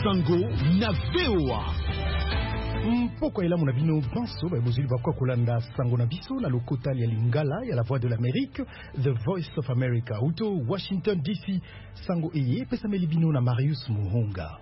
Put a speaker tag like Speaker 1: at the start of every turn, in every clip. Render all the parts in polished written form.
Speaker 1: Sango na VOA.
Speaker 2: Poko ela muna bino banso ba bozili bakwa kolanda sango na biso na lokota ya Lingala ya la voix de l'Amérique, The Voice of America. Uto Washington DC, sango eye pesa meli bino na Marius Muhunga.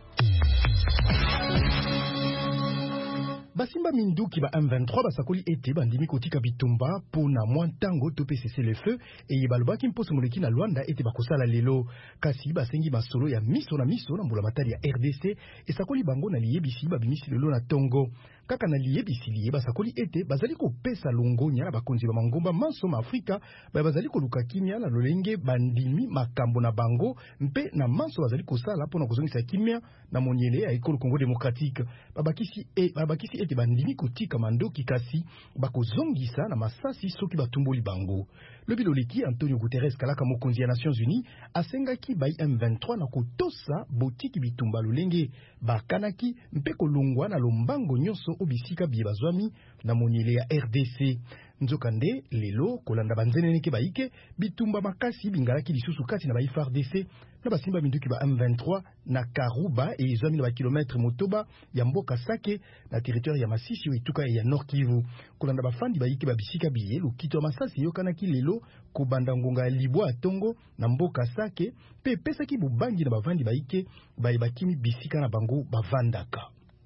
Speaker 2: Basimba minduki ba M23 basakoli ete bandimi kotika bitumba pona mwantango to cesser le feu et balobaki mposo moleki na Luanda ete bakosala lelo kasi basengi masolo ya miso na mbula matali ya RDC esakoli bango na liyebisi babimisi lelo na Tongo kaka na liyebisi liye basakoli ete bazali kopesa longonya na bakonzi ba mangomba manso ma Afrika bazali koluka kimia na lolenge bandimi makambo na bango mpe na manso bazali kosala pona kozongisa kimia na monyele ya ekolo Congo démocratique babakisi ete bandimi kotika mandoki kasi bakozongisa na masasi soki batumboli bango. Le biloleki Antonio Guterres kalaka mokonzi ya Nations Unies asengaki bai M23 na kotosa botiki bitumba lolenge bakanaki mpe kolongwa na lombango nyonso obisika biye bazwami na monyele ya RDC. Nzokande lelo kolanda banzeneneke baike bitumba makasi bingalaki lisusu kati na FARDC na basimba minduki ba M23 na Karuba e izwami na bakilometre motoba ya mboka Sake na territoire ya Masisi etuka ya Nord Kivu. Kolanda bafandi baike babisika biye lukito masasi yokanaki lelo kobanda ngonga ya Libwa Tongo na mboka Sake pe pesaki bubangi na bavandi baike bakimi bisika na bango bavandaka.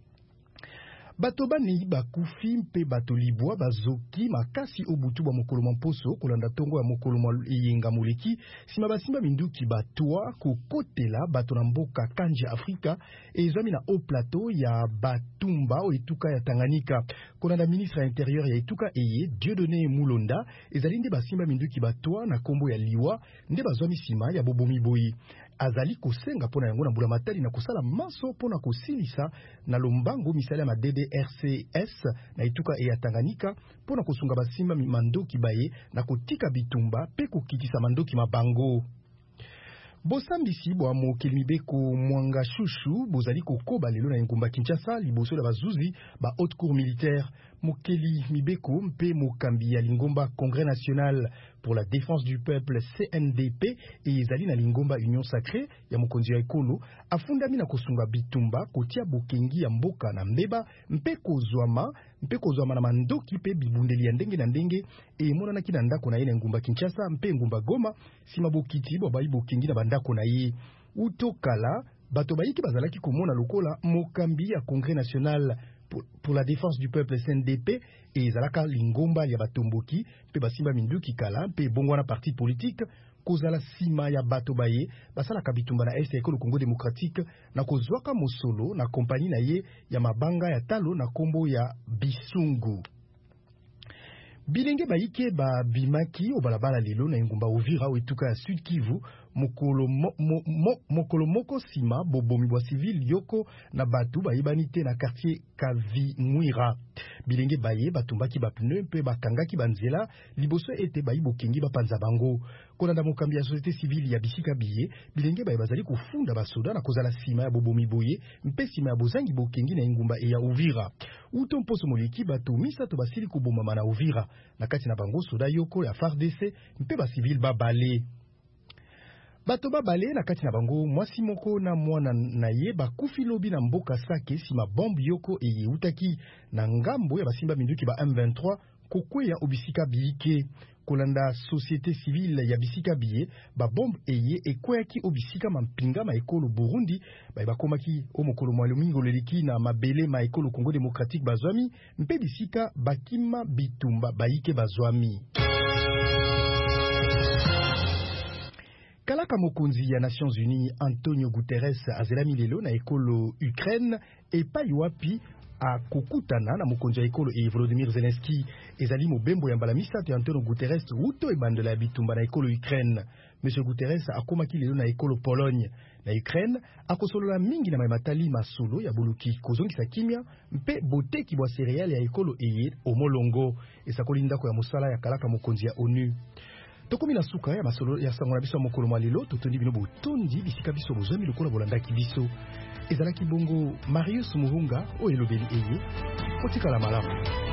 Speaker 2: Bato bani bakufi mpe bato libwa bazoki makasi obutu ba mokolo mposo kolanda Tongo ya mokolo yenga moleki sima basimba minduki batwa kokotela bato na mboka Kanja Afrika ezami na au plateau ya Batumba o etuka ya Tanganyika kolanda ministre intérieur ya etuka eye Dieudonné Mulonda ezali nde basimba minduki batwa na kombo ya liwa nde bazwami sima ya bobomi boyi azali kosenga pona yango na mbula matali na kosala maso pona kosilisa na lombango misala ya DDRCS na etuka ya Tanganyika pona kosunga basimba mandoki baye na kotika bitumba pe kokitisa mandoki mabango. Bosambisi bwa mokeli mibeko mwanga shushu bozali kokoba lelo na ngumba Kinshasa liboso la bazuzi ba haute cour militaire mokeli mibeko mpe mokambi ya lingomba Congrès national pour la défense du peuple CNDP et ezali na lingomba Union sacrée ya mokonzi ya ekolo afundami na kosunga bitumba kotia bokengi ya mboka na mbeba mpe kozwama na mandoki mpe bibundeli ya ndenge na ndenge e monanaki na ndako na ye na ngumba Kinshasa mpe ngumba Goma sima bokiti bo bayi bokengi na bandako na ye utokala bato bayiki bazalaki komona lokola mokambi ya Congrès national pour la défense du peuple CNDP et ezalaka lingomba ya batomboki pe basimba minduki kala pe bongwana parti politique kozala sima ya bato baye basala kabitumba na este ekolo Congo démocratique na kozwaka mosolo na kompani na ye ya mabanga ya talo na kombo ya Bisungu. Bilenge baike ba bimaki obalabala lelo na ngumba Uvira etuka ya Sud Kivu mokolo moko sima bobomi bwa civil yoko na batu bayibanite na quartier Kavimwira. Bilenge baye batumbaki ba pneu mpe bakangaki banzela liboso ete bayibokengi bapanza bango. Kolanda mokambi ya société civile ya bisika biye bilenge baye bazali kufunda basoda na kozala sima ya bobomi boye mpe sima ya bozangi bokengi na ngumba ya Uvira. Uto mposo moleki batu misato basili koboma na Uvira na kati na bango soda yoko ya FARDC mpe ba civil babale. Bato babale na kati na bango mwasi moko na mwana na ye bakufi lobi na mboka Sake sima bombe yoko eye utaki na ngambo ya basimba minduki ba M23 kokweya obisika biike. Kolanda société civile ya bisika biye ba bombe eye ekweyaki obisika mampinga ma ekolo Burundi bakomaki o mokolo mwalumingo leleki na mabele ma ekolo Congo démocratique bazwami mpe bisika bakima bitumba baike bazwami. Kalaka mokonzi ya Nations Unies Antonio Guterres azelami lelo na ekolo Ukraine epai wapi a kokutana na mokonzi ya ekolo Volodymyr Zelensky ezali mobembo ya mbala misato ya Antonio Guterres uto ebandela ya bitumba na ekolo Ukraine. Monsieur Guterres akomaki lelo na ekolo Pologne na Ukraine akosolola mingi na matali masolo ya boluki kozongisa kimia mpe boteki bwa cereale ya ekolo eye omolongo esakoli ndako ya mosala ya kalaka mokonzi ya ONU. Tokomi na suka ya masolo ya sango na biso mokolo malilo totondi bino botondi bisika biso bozami lokola bolandaki biso ezalaki bongo Marius Muhunga o elobeli eye otikala malamu.